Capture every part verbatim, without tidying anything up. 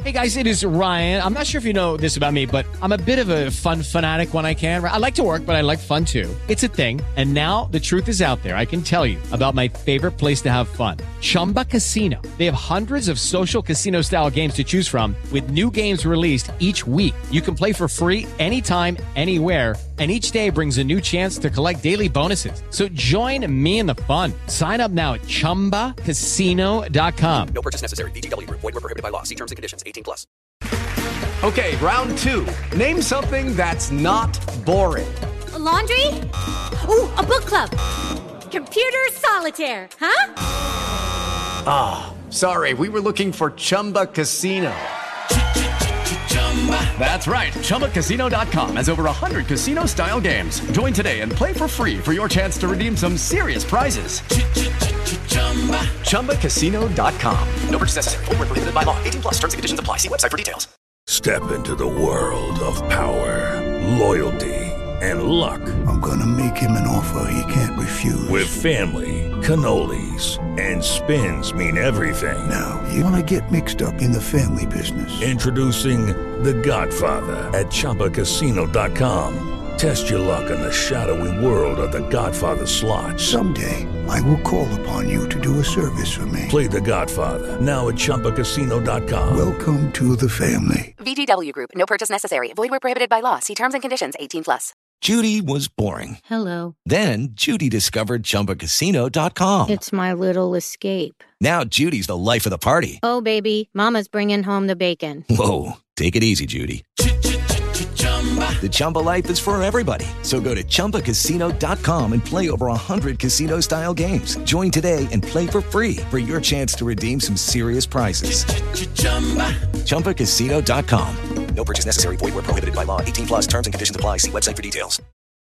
Hey guys, it is Ryan. I'm not sure if you know this about me, but I'm a bit of a fun fanatic when I can. I like to work, but I like fun too. It's a thing. And now the truth is out there. I can tell you about my favorite place to have fun. Chumba Casino. They have hundreds of social casino style games to choose from with new games released each week. You can play for free anytime, anywhere. And each day brings a new chance to collect daily bonuses. So join me in the fun. Sign up now at chumba casino dot com. No purchase necessary. V G W Group. Void where prohibited by law. See terms and conditions. eighteen plus. Okay, round two. Name something that's not boring. A laundry? Ooh, a book club. Computer solitaire, huh? Ah, oh, sorry. We were looking for Chumba Casino. That's right. Chumba Casino dot com has over one hundred casino-style games. Join today and play for free for your chance to redeem some serious prizes. Chumba Casino dot com. No purchase necessary. Void where prohibited by law. eighteen plus. Terms and conditions apply. See website for details. Step into the world of power, loyalty, and luck. I'm gonna make him an offer he can't refuse. With family, cannolis, and spins mean everything. Now, you wanna get mixed up in the family business. Introducing The Godfather at Chumba Casino dot com. Test your luck in the shadowy world of The Godfather slot. Someday, I will call upon you to do a service for me. Play The Godfather, now at Chumba Casino dot com. Welcome to the family. V G W Group. No purchase necessary. Void where prohibited by law. See terms and conditions. eighteen plus. Judy was boring. Hello. Then Judy discovered Chumba Casino dot com. It's my little escape. Now Judy's the life of the party. Oh, baby, mama's bringing home the bacon. Whoa, take it easy, Judy. The Chumba life is for everybody. So go to Chumba Casino dot com and play over one hundred casino-style games. Join today and play for free for your chance to redeem some serious prizes. Chumba Casino dot com. No purchase necessary. Void where prohibited by law. eighteen plus. Terms and conditions apply. See website for details.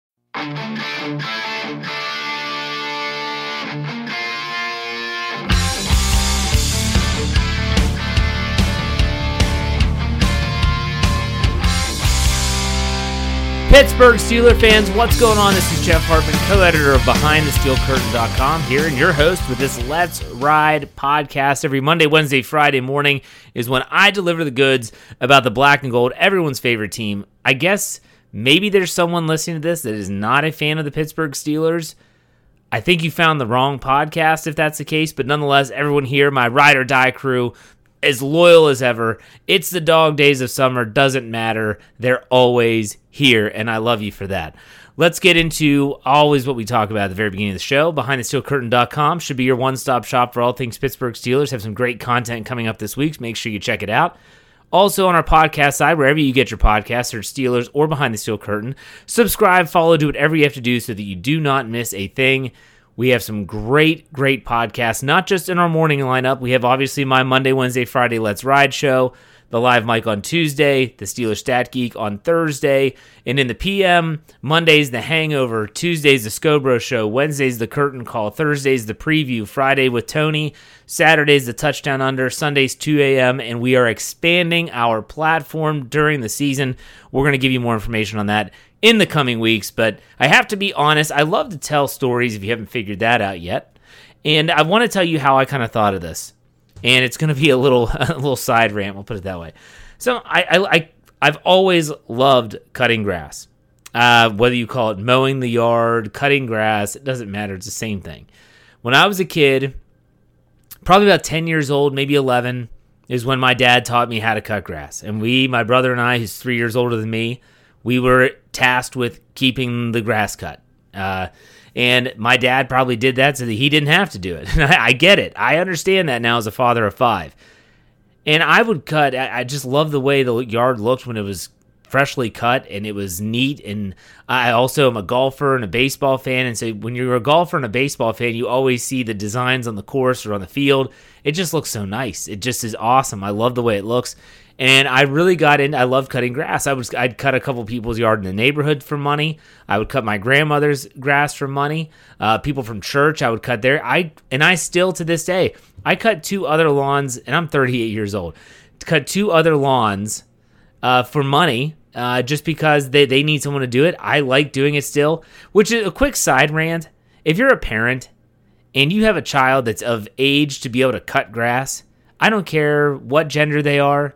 Pittsburgh Steelers fans, what's going on? This is Jeff Hartman, co-editor of Behind The Steel Curtain dot com, here, and your host with this Let's Ride podcast. Every Monday, Wednesday, Friday morning is when I deliver the goods about the black and gold, everyone's favorite team. I guess maybe there's someone listening to this that is not a fan of the Pittsburgh Steelers. I think you found the wrong podcast if that's the case, but nonetheless, everyone here, my ride or die crew, as loyal as ever. It's the dog days of summer. Doesn't matter. They're always here, and I love you for that. Let's get into always what we talk about at the very beginning of the show. Behind The Steel Curtain dot com should be your one-stop shop for all things Pittsburgh Steelers. Have some great content coming up this week. So make sure you check it out. Also on our podcast side, wherever you get your podcasts, search Steelers or Behind the Steel Curtain. Subscribe, follow, do whatever you have to do so that you do not miss a thing. We have some great, great podcasts, not just in our morning lineup. We have obviously my Monday, Wednesday, Friday Let's Ride show, the Live Mic on Tuesday, the Steelers Stat Geek on Thursday, and in the P M, Monday's The Hangover, Tuesday's The Scobro Show, Wednesday's The Curtain Call, Thursday's The Preview, Friday with Tony, Saturday's The Touchdown Under, Sunday's two a.m., and we are expanding our platform during the season. We're going to give you more information on that in the coming weeks, but I have to be honest, I love to tell stories if you haven't figured that out yet, and I want to tell you how I kind of thought of this, and it's going to be a little a little side rant, we'll put it that way. So I, I, I, I've always loved cutting grass, uh, whether you call it mowing the yard, cutting grass, it doesn't matter, it's the same thing. When I was a kid, probably about ten years old, maybe eleven, is when my dad taught me how to cut grass, and we, my brother and I, who's three years older than me, we were tasked with keeping the grass cut. Uh, and my dad probably did that so that he didn't have to do it. I, I get it. I understand that now as a father of five. And I would cut. I, I just love the way the yard looked when it was freshly cut and it was neat. And I also am a golfer and a baseball fan. And so when you're a golfer and a baseball fan, you always see the designs on the course or on the field. It just looks so nice. It just is awesome. I love the way it looks. And I really got in. I love cutting grass. I was, I'd cut a couple people's yard in the neighborhood for money. I would cut my grandmother's grass for money. Uh, people from church, I would cut their. I and I still to this day, I cut two other lawns, and I'm thirty-eight years old. Cut two other lawns uh, for money, uh, just because they they need someone to do it. I like doing it still. Which is a quick side rant. If you're a parent and you have a child that's of age to be able to cut grass, I don't care what gender they are.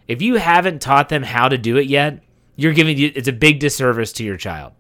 If you haven't taught them how to do it yet, you're giving it's a big disservice to your child.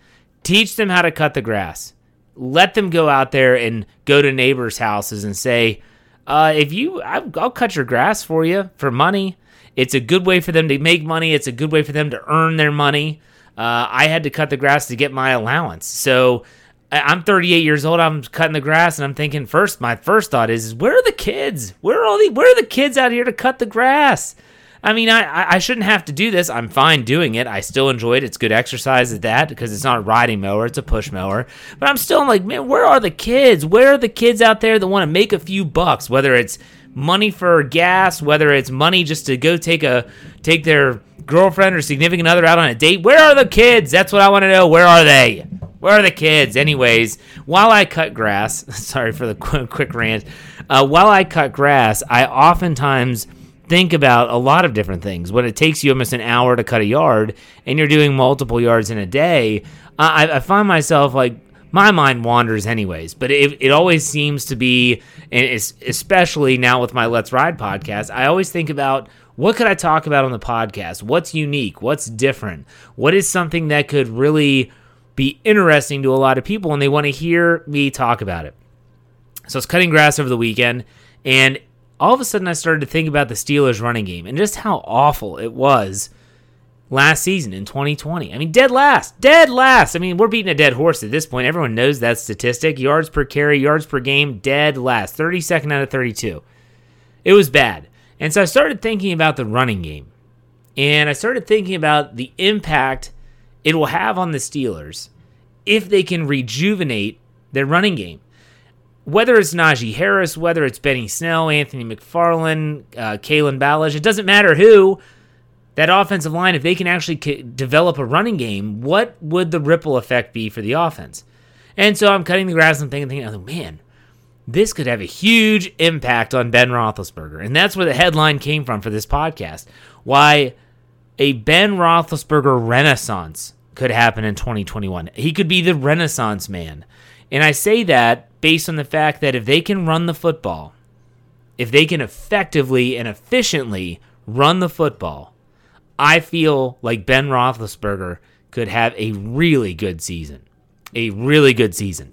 Teach them how to cut the grass. Let them go out there and go to neighbors' houses and say, uh, if you, I'll cut your grass for you for money. It's a good way for them to make money. It's a good way for them to earn their money. Uh, I had to cut the grass to get my allowance. So I'm thirty-eight years old. I'm cutting the grass, and I'm thinking first, my first thought is, is where are the kids? Where are all the, where are the kids out here to cut the grass? I mean, I, I shouldn't have to do this. I'm fine doing it. I still enjoy it. It's good exercise at that because it's not a riding mower. It's a push mower. But I'm still like, man, where are the kids? Where are the kids out there that want to make a few bucks, whether it's money for gas, whether it's money just to go take a take their girlfriend or significant other out on a date? Where are the kids? That's what I want to know. Where are they? Where are the kids? Anyways, while I cut grass, sorry for the quick, quick rant. Uh, while I cut grass, I oftentimes think about a lot of different things. When it takes you almost an hour to cut a yard and you're doing multiple yards in a day, I, I find myself like, my mind wanders anyways, but it, it always seems to be, and it's, especially now with my Let's Ride podcast, I always think about what could I talk about on the podcast? What's unique? What's different? What is something that could really be interesting to a lot of people and they want to hear me talk about it? So I was cutting grass over the weekend, and all of a sudden I started to think about the Steelers running game and just how awful it was last season in twenty twenty. I mean, dead last. Dead last. I mean, we're beating a dead horse at this point. Everyone knows that statistic. Yards per carry, yards per game, dead last. thirty-second out of thirty-two. It was bad. And so I started thinking about the running game. And I started thinking about the impact it will have on the Steelers if they can rejuvenate their running game. Whether it's Najee Harris, whether it's Benny Snell, Anthony McFarland, uh, Kalen Ballage, it doesn't matter who, that offensive line, if they can actually c- develop a running game, what would the ripple effect be for the offense? And so I'm cutting the grass and thinking, thinking, oh, man, this could have a huge impact on Ben Roethlisberger. And that's where the headline came from for this podcast. Why a Ben Roethlisberger renaissance could happen in twenty twenty-one. He could be the Renaissance man. And I say that based on the fact that if they can run the football, if they can effectively and efficiently run the football, I feel like Ben Roethlisberger could have a really good season. A really good season.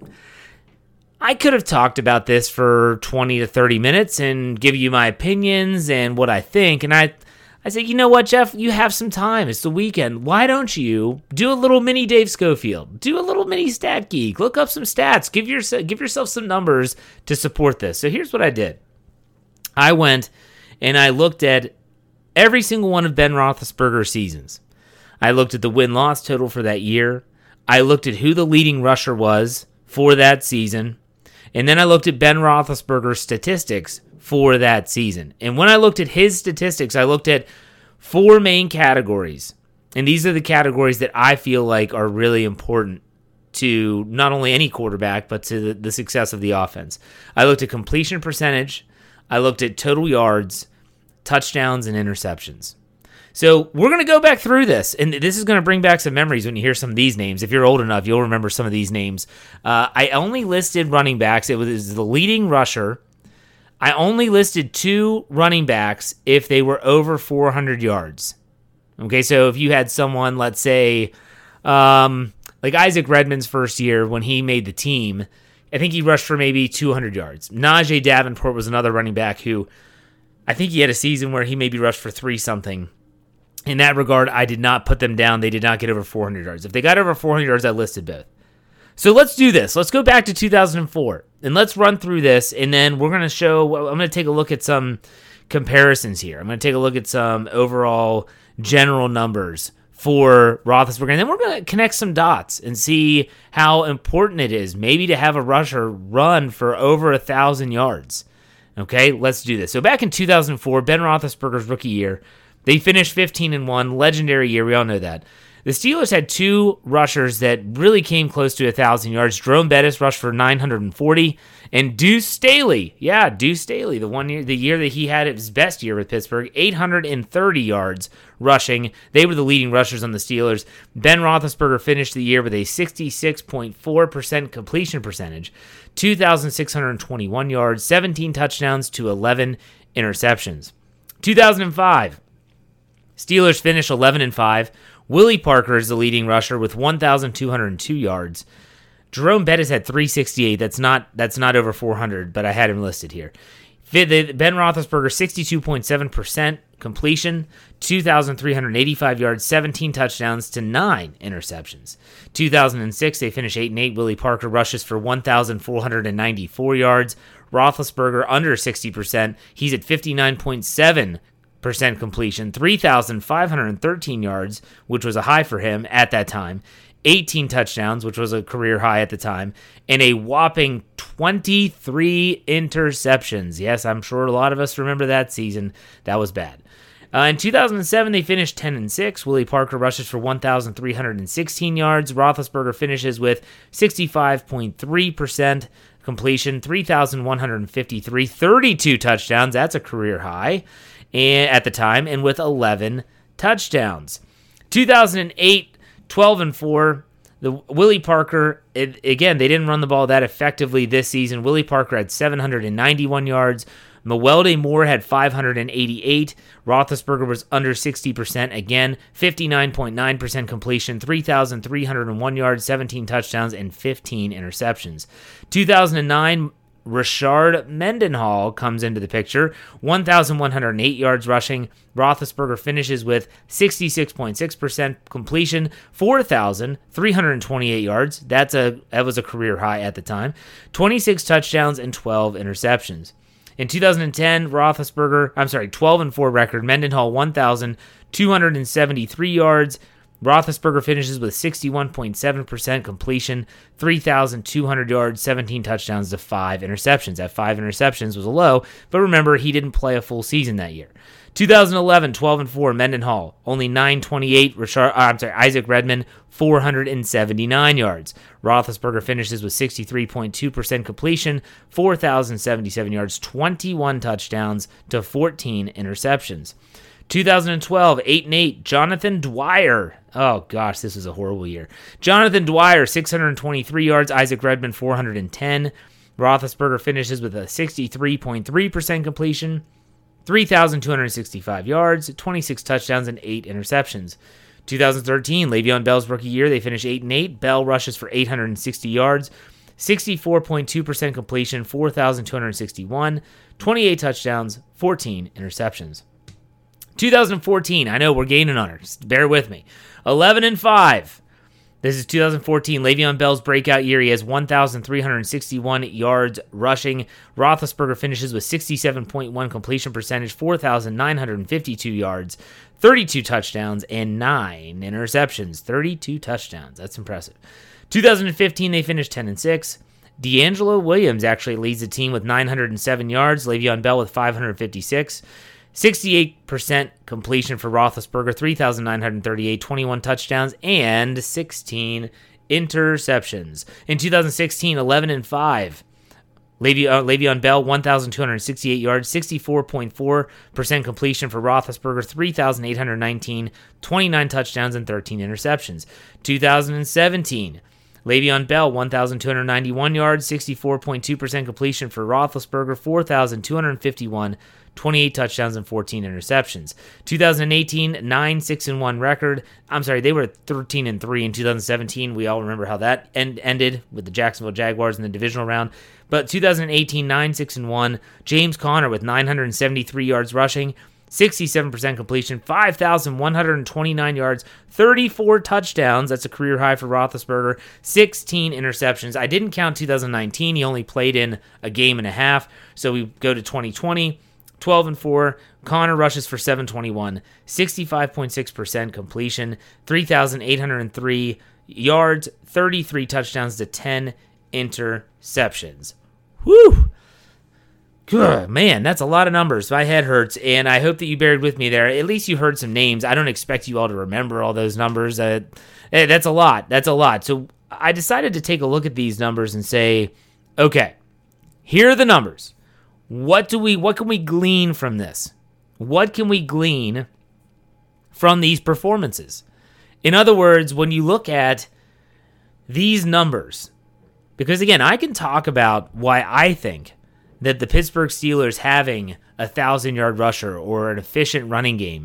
I could have talked about this for twenty to thirty minutes and give you my opinions and what I think. And I I said, you know what, Jeff? You have some time. It's the weekend. Why don't you do a little mini Dave Schofield? Do a little mini Stat Geek. Look up some stats. Give, your, give yourself some numbers to support this. So here's what I did. I went and I looked at every single one of Ben Roethlisberger's seasons. I looked at the win-loss total for that year. I looked at who the leading rusher was for that season. And then I looked at Ben Roethlisberger's statistics for that season. And when I looked at his statistics, I looked at four main categories. And these are the categories that I feel like are really important to not only any quarterback, but to the, the success of the offense. I looked at completion percentage. I looked at total yards, touchdowns, and interceptions. So we're going to go back through this, and this is going to bring back some memories when you hear some of these names. If you're old enough, you'll remember some of these names. Uh, I only listed running backs. It was the leading rusher. I only listed two running backs if they were over four hundred yards. Okay, so if you had someone, let's say, um, like Isaac Redman's first year when he made the team, I think he rushed for maybe two hundred yards. Najee Davenport was another running back who I think he had a season where he maybe rushed for three something. In that regard, I did not put them down. They did not get over four hundred yards. If they got over four hundred yards, I listed both. So let's do this. Let's go back to two thousand four, and let's run through this, and then we're going to show, I'm going to take a look at some comparisons here. I'm going to take a look at some overall general numbers for Roethlisberger, and then we're going to connect some dots and see how important it is maybe to have a rusher run for over one thousand yards. Okay, let's do this. So back in two thousand four, Ben Roethlisberger's rookie year, they finished fifteen and one, legendary year, we all know that. The Steelers had two rushers that really came close to one thousand yards. Jerome Bettis rushed for nine hundred forty, and Deuce Staley, yeah, Deuce Staley, the one year, the year that he had his best year with Pittsburgh, eight hundred thirty yards rushing. They were the leading rushers on the Steelers. Ben Roethlisberger finished the year with a sixty-six point four percent completion percentage, two thousand six hundred twenty-one yards, seventeen touchdowns to eleven interceptions. two thousand five. Steelers finish eleven and five. Willie Parker is the leading rusher with one thousand two hundred two yards. Jerome Bettis had three sixty-eight. That's not that's not over four hundred, but I had him listed here. Ben Roethlisberger, sixty-two point seven percent completion, two thousand three hundred eighty-five yards, seventeen touchdowns to nine interceptions. two thousand six, they finish eight and eight. Willie Parker rushes for one thousand four hundred ninety-four yards. Roethlisberger under sixty percent. He's at fifty-nine point seven percent completion, three thousand five hundred thirteen yards, which was a high for him at that time. eighteen touchdowns, which was a career high at the time, and a whopping twenty-three interceptions. Yes, I'm sure a lot of us remember that season. That was bad. Uh, in two thousand seven, they finished ten and six. Willie Parker rushes for one thousand three hundred sixteen yards. Roethlisberger finishes with sixty-five point three percent completion, three thousand one hundred fifty-three, thirty-two touchdowns. That's a career high at the time, and with eleven touchdowns. two thousand eight, twelve and four. The Willie Parker, it, again, they didn't run the ball that effectively this season. Willie Parker had seven hundred ninety-one yards. Mewelde Moore had five hundred eighty-eight. Roethlisberger was under sixty percent. Again, fifty-nine point nine percent completion, three thousand three hundred one yards, seventeen touchdowns, and fifteen interceptions. two thousand nine, Rashard Mendenhall comes into the picture, one thousand one hundred eight yards rushing. Roethlisberger finishes with sixty-six point six percent completion, four thousand three hundred twenty-eight yards. That's a that was a career high at the time. twenty-six touchdowns and twelve interceptions. In two thousand ten, Roethlisberger, I'm sorry, twelve and four record. Mendenhall one thousand two hundred seventy-three yards. Roethlisberger finishes with sixty-one point seven percent completion, three thousand two hundred yards, seventeen touchdowns to five interceptions. That five interceptions was a low, but remember, he didn't play a full season that year. two thousand eleven, twelve and four, Mendenhall, only nine twenty-eight. Richard, uh, I'm sorry, Isaac Redman, four hundred seventy-nine yards. Roethlisberger finishes with sixty-three point two percent completion, four thousand seventy-seven yards, twenty-one touchdowns to fourteen interceptions. two thousand twelve, eight and eight, Jonathan Dwyer. Oh gosh, this was a horrible year. Jonathan Dwyer, six hundred twenty-three yards, Isaac Redman, four hundred ten. Roethlisberger finishes with a sixty-three point three percent completion, three thousand two hundred sixty-five yards, twenty-six touchdowns, and eight interceptions. two thousand thirteen, Le'Veon Bell's rookie year, they finish eight and eight. Bell rushes for eight hundred sixty yards, sixty-four point two percent completion, four thousand two hundred sixty-one, twenty-eight touchdowns, fourteen interceptions. two thousand fourteen, I know we're gaining on her. Just bear with me. eleven and five. This is two thousand fourteen, Le'Veon Bell's breakout year. He has one thousand three hundred sixty-one yards rushing. Roethlisberger finishes with sixty-seven point one completion percentage, four thousand nine hundred fifty-two yards, thirty-two touchdowns, and nine interceptions. thirty-two touchdowns. That's impressive. two thousand fifteen, they finished ten and six. D'Angelo Williams actually leads the team with nine hundred seven yards. Le'Veon Bell with five hundred fifty-six. sixty-eight percent completion for Roethlisberger, three thousand nine hundred thirty-eight, twenty-one touchdowns, and sixteen interceptions. In two thousand sixteen, eleven and five. Le'Ve- uh, Le'Veon Bell, one thousand two hundred sixty-eight yards, sixty-four point four percent completion for Roethlisberger, three thousand eight hundred nineteen, twenty-nine touchdowns, and thirteen interceptions. two thousand seventeen, Le'Veon Bell, one thousand two hundred ninety-one yards, sixty-four point two percent completion for Roethlisberger, four thousand two hundred fifty-one, twenty-eight touchdowns, and fourteen interceptions. two thousand eighteen, nine six and one record. I'm sorry, they were thirteen and three in two thousand seventeen. We all remember how that end, ended with the Jacksonville Jaguars in the divisional round. But two thousand eighteen, nine six and one. James Conner with nine hundred seventy-three yards rushing, sixty-seven percent completion, five thousand one hundred twenty-nine yards, thirty-four touchdowns. That's a career high for Roethlisberger. sixteen interceptions. I didn't count two thousand nineteen. He only played in a game and a half. So we go to twenty twenty. twelve and four. Conner rushes for seven twenty-one, sixty-five point six percent completion, three thousand eight hundred three yards, thirty-three touchdowns to ten interceptions. Whew! Good, man, that's a lot of numbers. My head hurts, and I hope that you bared with me there. At least you heard some names. I don't expect you all to remember all those numbers. Uh, that's a lot. That's a lot. So I decided to take a look at these numbers and say, okay, here are the numbers. What do we? What can we glean from this? What can we glean from these performances? In other words, when you look at these numbers, because again, I can talk about why I think that the Pittsburgh Steelers having a thousand-yard rusher or an efficient running game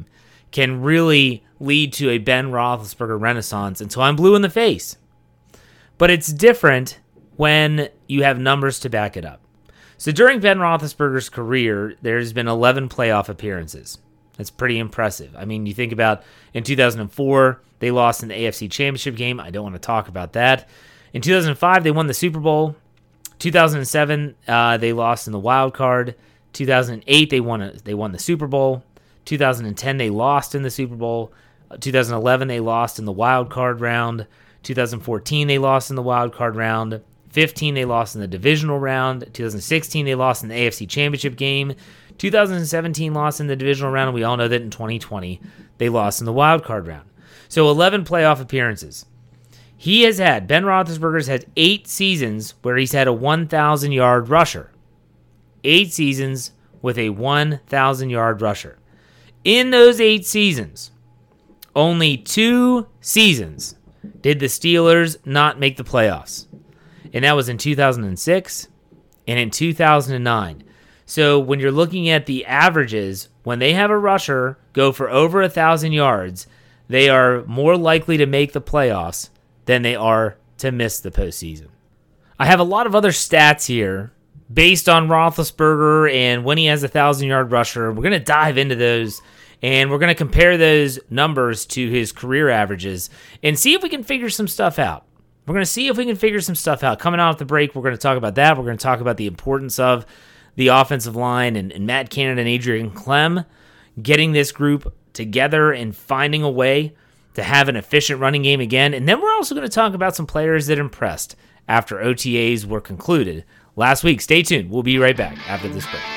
can really lead to a Ben Roethlisberger renaissance until I'm blue in the face. But it's different when you have numbers to back it up. So during Ben Roethlisberger's career, there's been eleven playoff appearances. That's pretty impressive. I mean, you think about in two thousand four, they lost in the A F C Championship game. I don't want to talk about that. In two thousand five, they won the Super Bowl. two thousand seven, uh, they lost in the wild card. two thousand eight, they won a, they won the Super Bowl. two thousand ten, they lost in the Super Bowl. two thousand eleven, they lost in the wild card round. two thousand fourteen, they lost in the wild card round. fifteen, they lost in the divisional round. two thousand sixteen, they lost in the A F C Championship game. two thousand seventeen, lost in the divisional round, and we all know that in twenty twenty, they lost in the wild card round. So eleven playoff appearances. He has had, Ben Roethlisberger's had eight seasons where he's had a one thousand yard rusher. Eight seasons with a one thousand yard rusher. In those eight seasons, only two seasons did the Steelers not make the playoffs. And that was in two thousand six and in two thousand nine. So when you're looking at the averages, when they have a rusher go for over one thousand yards, they are more likely to make the playoffs than they are to miss the postseason. I have a lot of other stats here based on Roethlisberger and when he has a one thousand yard rusher. We're going to dive into those, and we're going to compare those numbers to his career averages and see if we can figure some stuff out. We're going to see if we can figure some stuff out. Coming out of the break, we're going to talk about that. We're going to talk about the importance of the offensive line and, and Matt Canada and Adrian Clem getting this group together and finding a way to have an efficient running game again. And then we're also going to talk about some players that impressed after O T As were concluded last week. Stay tuned. We'll be right back after this break.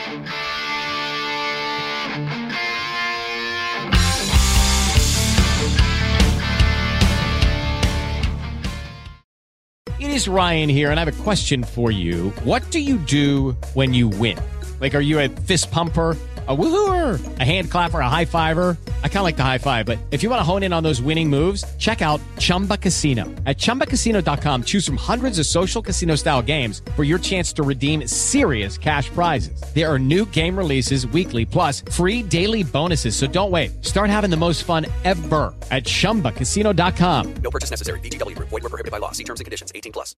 It is Ryan here, and I have a question for you. What do you do when you win? Like, are you a fist pumper, a woohooer, a hand clapper, a high fiver? I kind of like the high five, but if you want to hone in on those winning moves, check out Chumba Casino. At Chumba Casino dot com, choose from hundreds of social casino-style games for your chance to redeem serious cash prizes. There are new game releases weekly, plus free daily bonuses. So don't wait. Start having the most fun ever at Chumba Casino dot com. No purchase necessary. V G W. Void where prohibited by law. See terms and conditions. eighteen plus.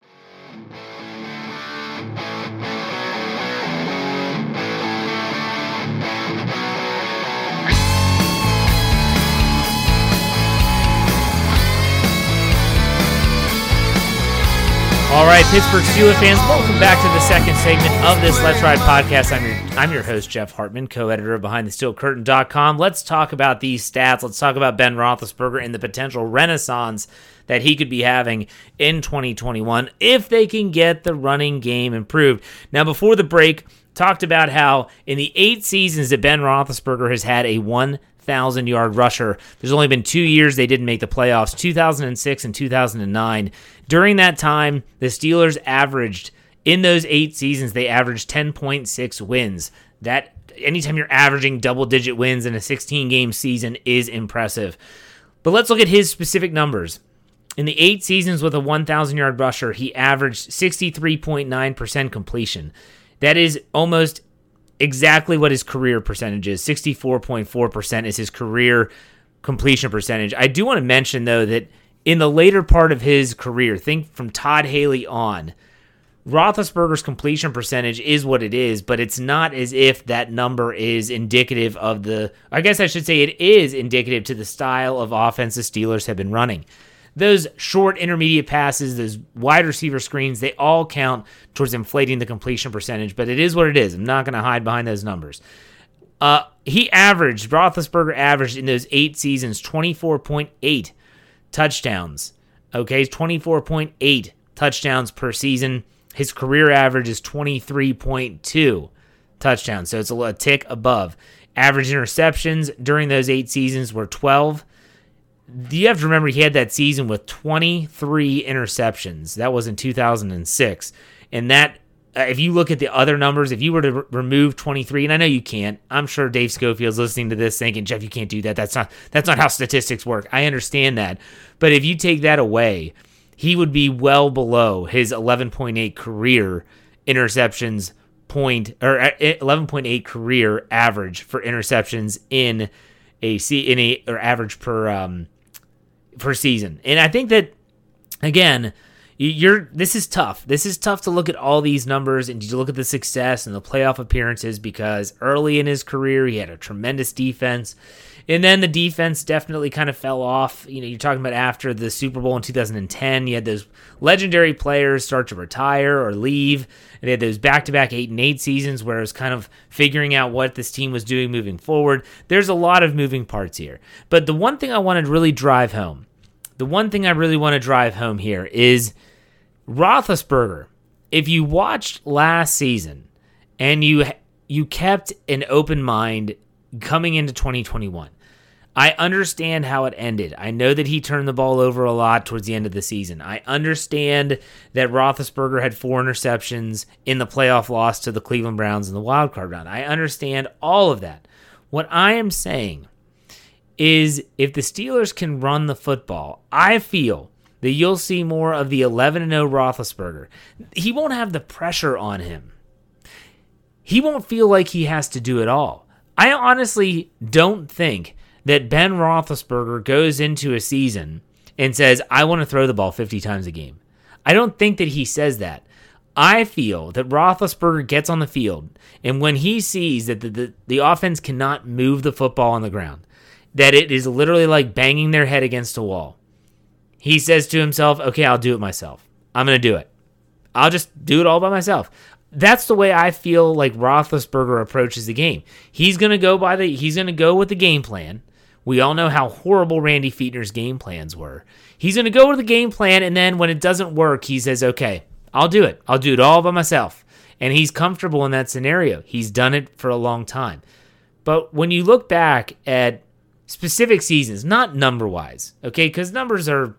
All right, Pittsburgh Steelers fans, welcome back to the second segment of this Let's Ride podcast. I'm your, I'm your host, Jeff Hartman, co-editor of Behind The Steel Curtain dot com. Let's talk about these stats. Let's talk about Ben Roethlisberger and the potential renaissance that he could be having in twenty twenty-one if they can get the running game improved. Now, before the break, talked about how in the eight seasons that Ben Roethlisberger has had a one thousand yard rusher, there's only been two years they didn't make the playoffs, two thousand six and two thousand nine. During that time, the Steelers averaged, in those eight seasons, they averaged ten point six wins. That, anytime you're averaging double-digit wins in a sixteen-game season is impressive. But let's look at his specific numbers. In the eight seasons with a one thousand yard rusher, he averaged sixty-three point nine percent completion. That is almost exactly what his career percentage is. sixty-four point four percent is his career completion percentage. I do want to mention, though, that in the later part of his career, think from Todd Haley on, Roethlisberger's completion percentage is what it is, but it's not as if that number is indicative of the, I guess I should say it is indicative to the style of offense the Steelers have been running. Those short intermediate passes, those wide receiver screens, they all count towards inflating the completion percentage, but it is what it is. I'm not going to hide behind those numbers. Uh, he averaged, Roethlisberger averaged in those eight seasons twenty-four point eight touchdowns. Okay, twenty-four point eight touchdowns per season. His career average is twenty-three point two touchdowns, so it's a, a tick above. Average interceptions during those eight seasons were twelve. You have to remember he had that season with twenty-three interceptions. That was in two thousand six. And that, uh, if you look at the other numbers, if you were to r- remove twenty-three, and I know you can't, I'm sure Dave Schofield's listening to this thinking, Jeff, you can't do that. That's not that's not how statistics work. I understand that. But if you take that away, he would be well below his eleven point eight career interceptions point, or eleven point eight career average for interceptions in a se- in a or average per um, per season. And I think that again, you're this is tough. This is tough to look at all these numbers and to look at the success and the playoff appearances, because early in his career he had a tremendous defense. And then the defense definitely kind of fell off. You know, you're talking about after the Super Bowl in two thousand ten, you had those legendary players start to retire or leave. And they had those back-to-back eight and eight seasons where it was kind of figuring out what this team was doing moving forward. There's a lot of moving parts here. But the one thing I want to really drive home, the one thing I really want to drive home here is Roethlisberger. If you watched last season and you you kept an open mind coming into twenty twenty-one, I understand how it ended. I know that he turned the ball over a lot towards the end of the season. I understand that Roethlisberger had four interceptions in the playoff loss to the Cleveland Browns in the wild card round. I understand all of that. What I am saying is if the Steelers can run the football, I feel that you'll see more of the eleven and oh Roethlisberger. He won't have the pressure on him. He won't feel like he has to do it all. I honestly don't think that Ben Roethlisberger goes into a season and says, I want to throw the ball fifty times a game. I don't think that he says that. I feel that Roethlisberger gets on the field, and when he sees that the, the, the offense cannot move the football on the ground, that it is literally like banging their head against a wall, he says to himself, okay, I'll do it myself. I'm going to do it. I'll just do it all by myself. That's the way I feel like Roethlisberger approaches the game. He's going to go by the he's going to go with the game plan. We all know how horrible Randy Fichtner's game plans were. He's going to go with the game plan, and then when it doesn't work, he says, okay, I'll do it. I'll do it all by myself. And he's comfortable in that scenario. He's done it for a long time. But when you look back at specific seasons, not number-wise, okay, because numbers are,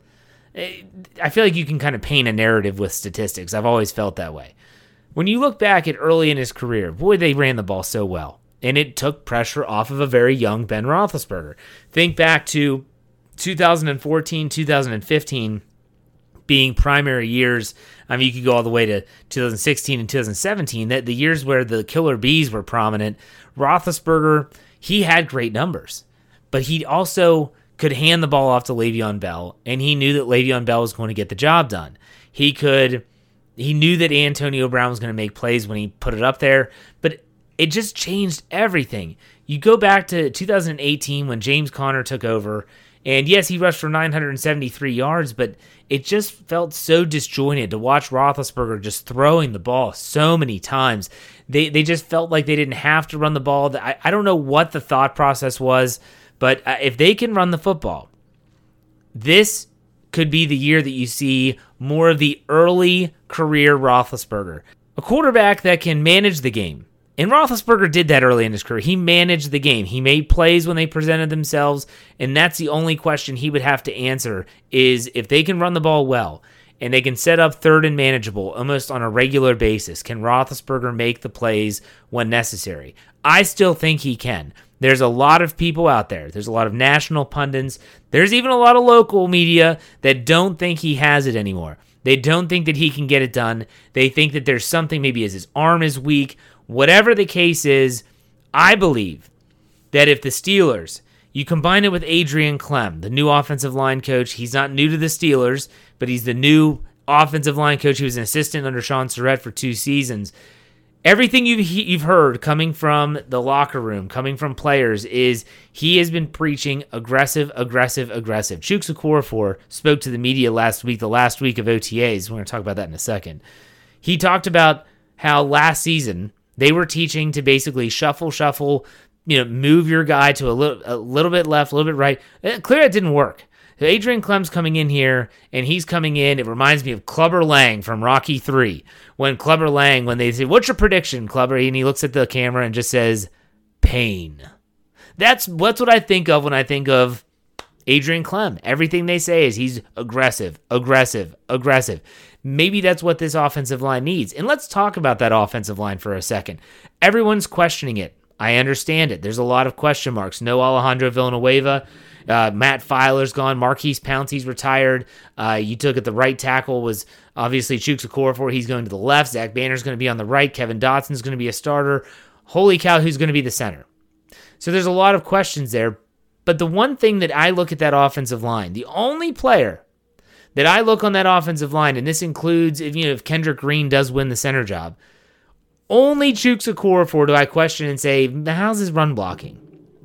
I feel like you can kind of paint a narrative with statistics. I've always felt that way. When you look back at early in his career, boy, they ran the ball so well. And it took pressure off of a very young Ben Roethlisberger. Think back to two thousand fourteen, two thousand fifteen being primary years. I mean, you could go all the way to two thousand sixteen and two thousand seventeen, that the years where the killer bees were prominent. Roethlisberger, he had great numbers, but he also could hand the ball off to Le'Veon Bell, and he knew that Le'Veon Bell was going to get the job done. He could, he knew that Antonio Brown was going to make plays when he put it up there, but it just changed everything. You go back to two thousand eighteen when James Conner took over, and yes, he rushed for nine hundred seventy-three yards, but it just felt so disjointed to watch Roethlisberger just throwing the ball so many times. They they just felt like they didn't have to run the ball. I, I don't know what the thought process was, but if they can run the football, this could be the year that you see more of the early career Roethlisberger. A quarterback that can manage the game. And Roethlisberger did that early in his career. He managed the game. He made plays when they presented themselves, and that's the only question he would have to answer is if they can run the ball well and they can set up third and manageable almost on a regular basis, can Roethlisberger make the plays when necessary? I still think he can. There's a lot of people out there. There's a lot of national pundits. There's even a lot of local media that don't think he has it anymore. They don't think that he can get it done. They think that there's something, maybe as his arm is weak. Whatever the case is, I believe that if the Steelers, you combine it with Adrian Klemm, the new offensive line coach, he's not new to the Steelers, but he's the new offensive line coach. He was an assistant under Sean Surratt for two seasons. Everything you've, you've heard coming from the locker room, coming from players, is he has been preaching aggressive, aggressive, aggressive. Chuks Okorafor spoke to the media last week, the last week of O T As. We're going to talk about that in a second. He talked about how last season they were teaching to basically shuffle, shuffle, you know, move your guy to a little, a little bit left, a little bit right. Clearly, it didn't work. Adrian Klemm's coming in here, and he's coming in. It reminds me of Clubber Lang from Rocky three. When Clubber Lang, when they say, "What's your prediction, Clubber?" and he looks at the camera and just says, "Pain." That's that's what I think of when I think of Adrian Klemm. Everything they say is he's aggressive, aggressive, aggressive. Maybe that's what this offensive line needs. And let's talk about that offensive line for a second. Everyone's questioning it. I understand it. There's a lot of question marks. No Alejandro Villanueva. Uh, Matt Filer's gone. Marquise Pouncey's retired. Uh, you took at the right tackle was obviously Chuks Okorafor. He's going to the left. Zach Banner's going to be on the right. Kevin Dotson's going to be a starter. Holy cow, who's going to be the center? So there's a lot of questions there. But the one thing that I look at that offensive line, the only player that I look on that offensive line, and this includes if you know if Kendrick Green does win the center job, only Chuks Okorafor do I question and say, how's his run blocking?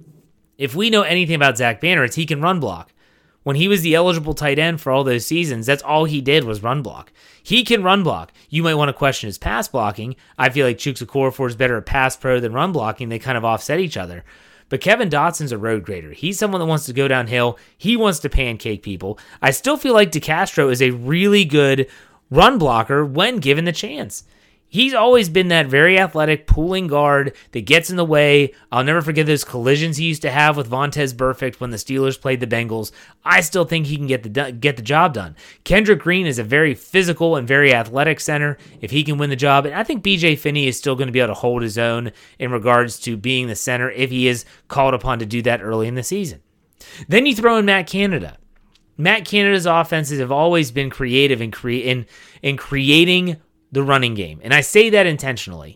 If we know anything about Zach Banner, it's he can run block. When he was the eligible tight end for all those seasons, that's all he did was run block. He can run block. You might want to question his pass blocking. I feel like Chuks Okorafor is better at pass pro than run blocking. They kind of offset each other. But Kevin Dotson's a road grader. He's someone that wants to go downhill. He wants to pancake people. I still feel like DeCastro is a really good run blocker when given the chance. He's always been that very athletic pulling guard that gets in the way. I'll never forget those collisions he used to have with Vontaze Burfict when the Steelers played the Bengals. I still think he can get the get the job done. Kendrick Green is a very physical and very athletic center if he can win the job. And I think B J Finney is still going to be able to hold his own in regards to being the center if he is called upon to do that early in the season. Then you throw in Matt Canada. Matt Canada's offenses have always been creative in, cre- in, in creating the running game. And I say that intentionally.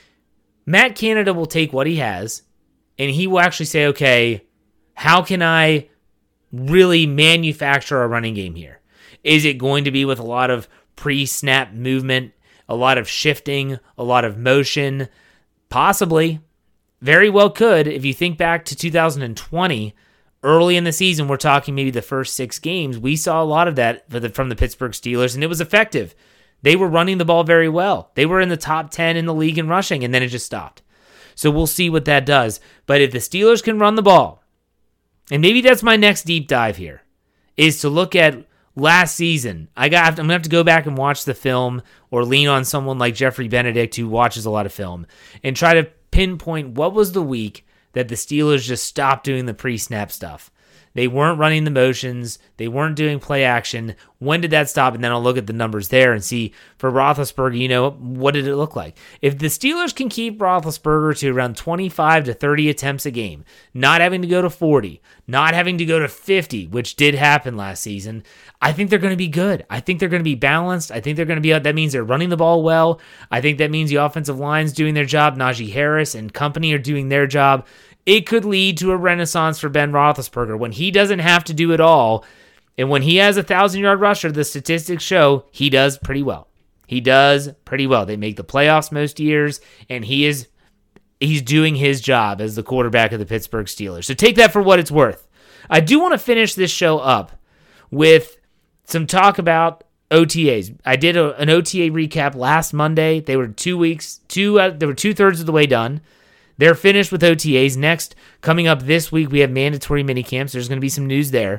Matt Canada will take what he has and he will actually say, okay, how can I really manufacture a running game here? Is it going to be with a lot of pre-snap movement, a lot of shifting, a lot of motion? Possibly. Very well could. If you think back to two thousand twenty, early in the season, we're talking maybe the first six games, we saw a lot of that from the Pittsburgh Steelers, and it was effective. They were running the ball very well. They were in the top ten in the league in rushing, and then it just stopped. So we'll see what that does. But if the Steelers can run the ball, and maybe that's my next deep dive here, is to look at last season. I got, I'm going to have to go back and watch the film or lean on someone like Jeffrey Benedict who watches a lot of film and try to pinpoint what was the week that the Steelers just stopped doing the pre-snap stuff. They weren't running the motions. They weren't doing play action. When did that stop? And then I'll look at the numbers there and see for Roethlisberger, you know, what did it look like? If the Steelers can keep Roethlisberger to around twenty-five to thirty attempts a game, not having to go to forty, not having to go to fifty, which did happen last season, I think they're going to be good. I think they're going to be balanced. I think they're going to be, that means they're running the ball well. I think that means the offensive line's doing their job. Najee Harris and company are doing their job. It could lead to a renaissance for Ben Roethlisberger when he doesn't have to do it all. And when he has a thousand-yard rusher, the statistics show he does pretty well. He does pretty well. They make the playoffs most years, and he is he's doing his job as the quarterback of the Pittsburgh Steelers. So take that for what it's worth. I do want to finish this show up with some talk about O T As. I did a, an O T A recap last Monday. They were two weeks, two uh, they were two-thirds of the way done. They're finished with O T As. Next, coming up this week, we have mandatory minicamps. There's going to be some news there.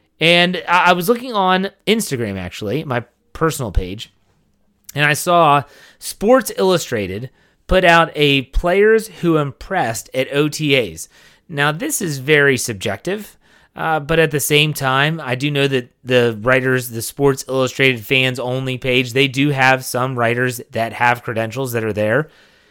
And I was looking on Instagram, actually, my personal page, and I saw Sports Illustrated put out a players who impressed at O T As. Now, this is very subjective, uh, but at the same time, I do know that the writers, the Sports Illustrated fans only page, they do have some writers that have credentials that are there.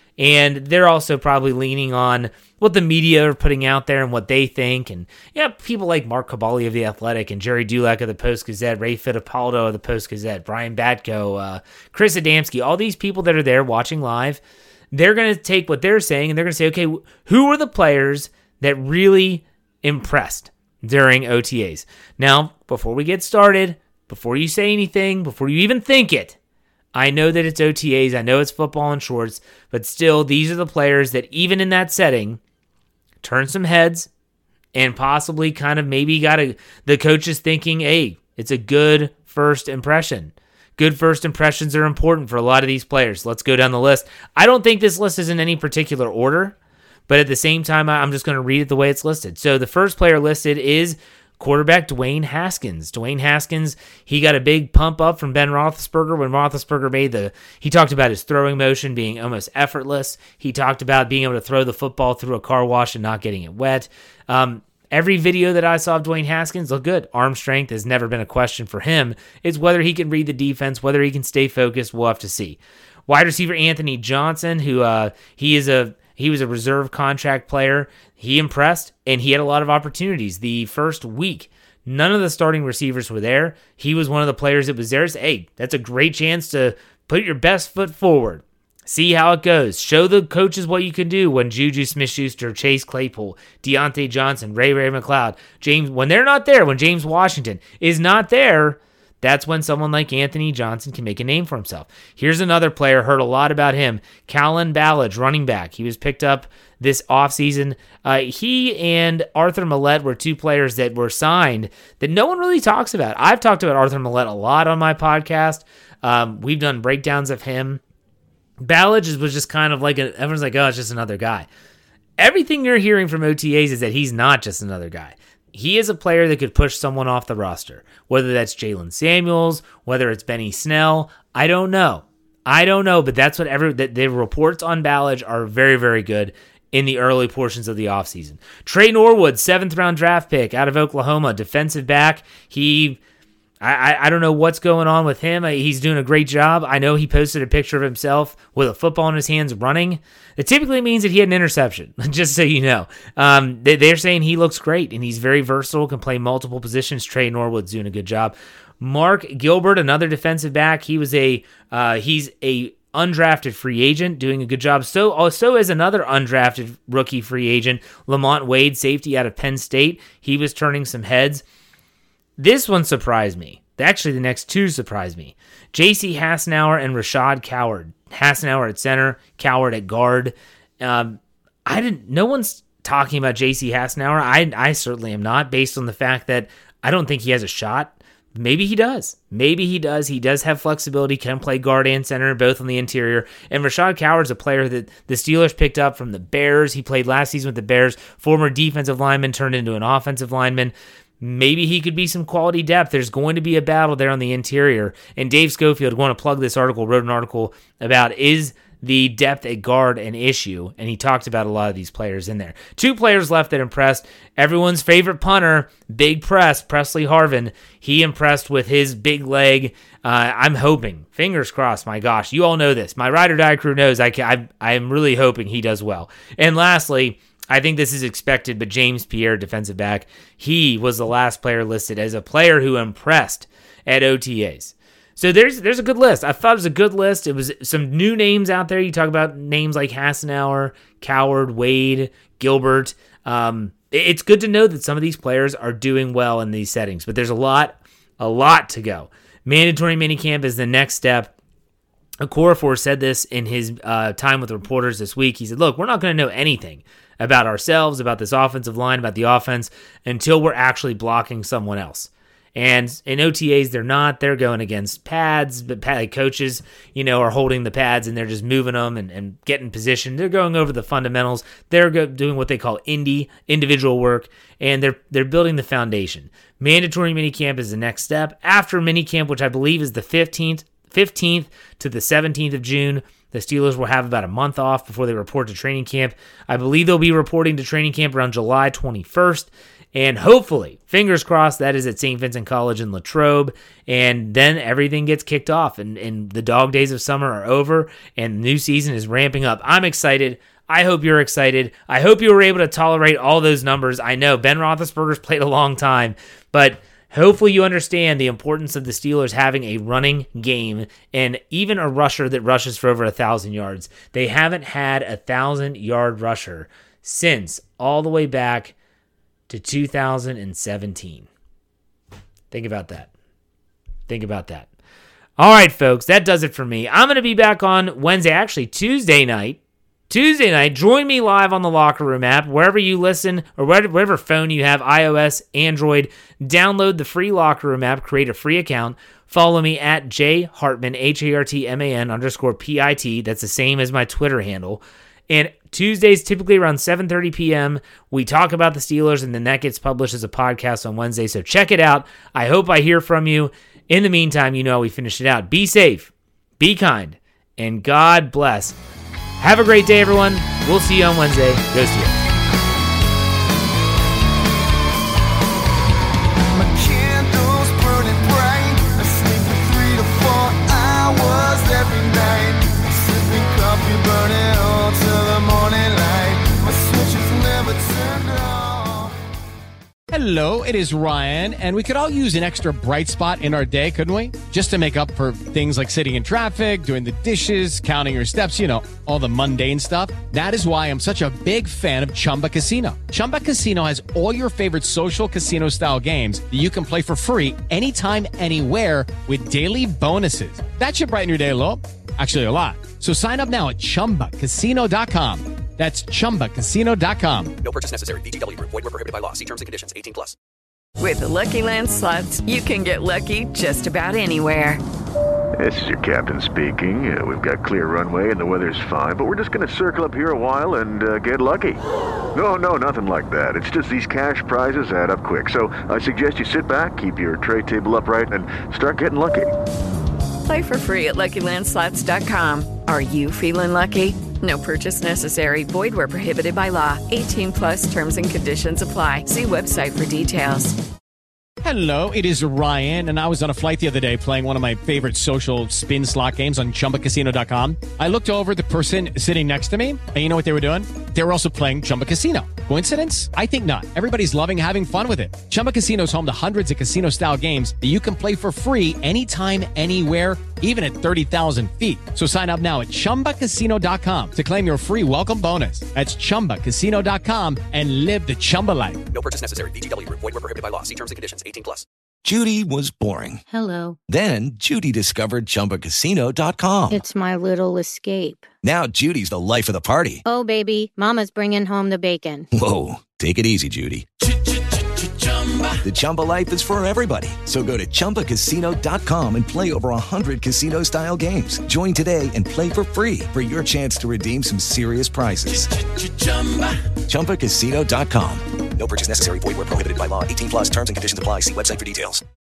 And they're also probably leaning on what the media are putting out there and what they think. And yeah, people like Mark Cabali of The Athletic and Jerry Dulac of the Post-Gazette, Ray Fittipaldo of the Post-Gazette, Brian Batko, uh, Chris Adamski, all these people that are there watching live, they're going to take what they're saying and they're going to say, okay, who are the players that really impressed during O T As? Now, before we get started, before you say anything, before you even think it, I know that it's O T As, I know it's football and shorts, but still, these are the players that even in that setting, turn some heads and possibly kind of maybe got a, the coaches thinking, hey, it's a good first impression. Good first impressions are important for a lot of these players. Let's go down the list. I don't think this list is in any particular order, but at the same time, I'm just going to read it the way it's listed. So the first player listed is quarterback Dwayne Haskins. Dwayne Haskins, he got a big pump up from Ben Roethlisberger when Roethlisberger made the, he talked about his throwing motion being almost effortless. He talked about being able to throw the football through a car wash and not getting it wet. Um, every video that I saw of Dwayne Haskins looked good. Arm strength has never been a question for him. It's whether he can read the defense, whether he can stay focused, we'll have to see. Wide receiver Anthony Johnson, who uh, he is a He was a reserve contract player. He impressed, and he had a lot of opportunities. The first week, none of the starting receivers were there. He was one of the players that was there. So, hey, that's a great chance to put your best foot forward. See how it goes. Show the coaches what you can do when Juju Smith-Schuster, Chase Claypool, Deontay Johnson, Ray Ray McCloud, James, when they're not there, when James Washington is not there, that's when someone like Anthony Johnson can make a name for himself. Here's another player, heard a lot about him, Kalen Ballage, running back. He was picked up this offseason. Uh, he and Arthur Millette were two players that were signed that no one really talks about. I've talked about Arthur Millette a lot on my podcast. Um, we've done breakdowns of him. Ballage was just kind of like, a, everyone's like, oh, it's just another guy. Everything you're hearing from O T As is that he's not just another guy. He is a player that could push someone off the roster, whether that's Jalen Samuels, whether it's Benny Snell. I don't know. I don't know, but that's what every, the, the reports on Ballage are very, very good in the early portions of the offseason. Trey Norwood, seventh round draft pick out of Oklahoma, defensive back. He, I, I don't know what's going on with him. He's doing a great job. I know he posted a picture of himself with a football in his hands running. It typically means that he had an interception, just so you know. Um, they, they're saying he looks great, and he's very versatile, can play multiple positions. Trey Norwood's doing a good job. Mark Gilbert, another defensive back. He was a uh, he's a undrafted free agent, doing a good job. So also is another undrafted rookie free agent, Lamont Wade, safety out of Penn State. He was turning some heads. This one surprised me. Actually, the next two surprised me. J C Hassenauer and Rashad Coward. Hassenauer at center, Coward at guard. Um, I didn't. No one's talking about J C Hassenauer. I I certainly am not, based on the fact that I don't think he has a shot. Maybe he does. Maybe he does. He does have flexibility, can play guard and center, both on the interior. And Rashad Coward's a player that the Steelers picked up from the Bears. He played last season with the Bears. Former defensive lineman turned into an offensive lineman. Maybe he could be some quality depth. There's going to be a battle there on the interior. And Dave Schofield, want to plug this article, wrote an article about is the depth at guard an issue, and he talked about a lot of these players in there. Two players left that impressed. Everyone's favorite punter, Big Press, Presley Harvin. He impressed with his big leg. Uh, I'm hoping, fingers crossed, my gosh, you all know this. My Ride or Die crew knows I, can, I, I'm really hoping he does well. And lastly, I think this is expected, but James Pierre, defensive back, he was the last player listed as a player who impressed at O T As. So there's there's a good list. I thought it was a good list. It was some new names out there. You talk about names like Hassenauer, Coward, Wade, Gilbert. Um, it's good to know that some of these players are doing well in these settings, but there's a lot, a lot to go. Mandatory minicamp is the next step. Okorafor said this in his uh, time with reporters this week. He said, look, we're not going to know anything about ourselves, about this offensive line, about the offense, until we're actually blocking someone else. And in O T As, they're not. They're going against pads, but pad, coaches, you know, are holding the pads and they're just moving them and, and getting positioned. They're going over the fundamentals. They're go, doing what they call indie, individual work, and they're they're building the foundation. Mandatory minicamp is the next step. After minicamp, which I believe is the fifteenth, fifteenth to the seventeenth of June, the Steelers will have about a month off before they report to training camp. I believe they'll be reporting to training camp around July twenty-first. And hopefully, fingers crossed, that is at Saint Vincent College in Latrobe. And then everything gets kicked off, and, and the dog days of summer are over, and the new season is ramping up. I'm excited. I hope you're excited. I hope you were able to tolerate all those numbers. I know Ben Roethlisberger's played a long time, but hopefully you understand the importance of the Steelers having a running game and even a rusher that rushes for over one thousand yards. They haven't had a one thousand-yard rusher since all the way back to two thousand seventeen. Think about that. Think about that. All right, folks, that does it for me. I'm going to be back on Wednesday, actually Tuesday night. Tuesday night, join me live on the Locker Room app, wherever you listen or whatever phone you have, iOS, Android. Download the free Locker Room app, create a free account. Follow me at J Hartman, H A R T M A N underscore P I T. That's the same as my Twitter handle. And Tuesdays, typically around seven thirty p.m., we talk about the Steelers, and then that gets published as a podcast on Wednesday. So check it out. I hope I hear from you. In the meantime, you know how we finish it out. Be safe, be kind, and God bless. Have a great day, everyone. We'll see you on Wednesday. Go Steelers. Hello, it is Ryan, and we could all use an extra bright spot in our day, couldn't we? Just to make up for things like sitting in traffic, doing the dishes, counting your steps, you know, all the mundane stuff. That is why I'm such a big fan of Chumba Casino. Chumba Casino has all your favorite social casino-style games that you can play for free anytime, anywhere with daily bonuses. That should brighten your day a little. Actually, a lot. So sign up now at chumba casino dot com. That's chumba casino dot com. No purchase necessary. V G W Group. Void where prohibited by law. See terms and conditions. eighteen plus. With the Lucky Land Slots, you can get lucky just about anywhere. This is your captain speaking. Uh, we've got clear runway and the weather's fine, but we're just going to circle up here a while and uh, get lucky. No, no, nothing like that. It's just these cash prizes add up quick. So I suggest you sit back, keep your tray table upright, and start getting lucky. Play for free at Lucky Land Slots dot com. Are you feeling lucky? No purchase necessary. Void where prohibited by law. eighteen plus terms and conditions apply. See website for details. Hello, it is Ryan, and I was on a flight the other day playing one of my favorite social spin slot games on chumba casino dot com. I looked over at the person sitting next to me, and you know what they were doing? They were also playing Chumba Casino. Coincidence? I think not. Everybody's loving having fun with it. Chumba Casino is home to hundreds of casino-style games that you can play for free anytime, anywhere, even at thirty thousand feet. So sign up now at chumba casino dot com to claim your free welcome bonus. That's chumba casino dot com and live the Chumba life. No purchase necessary. V G W Group. Void where prohibited by law. See terms and conditions. eighteen plus. Judy was boring. Hello. Then Judy discovered chumba casino dot com. It's my little escape. Now Judy's the life of the party. Oh, baby, mama's bringing home the bacon. Whoa, take it easy, Judy. The Chumba life is for everybody. So go to chumba casino dot com and play over one hundred casino-style games. Join today and play for free for your chance to redeem some serious prizes. chumba casino dot com. No purchase necessary. Void where prohibited by law. eighteen plus terms and conditions apply. See website for details.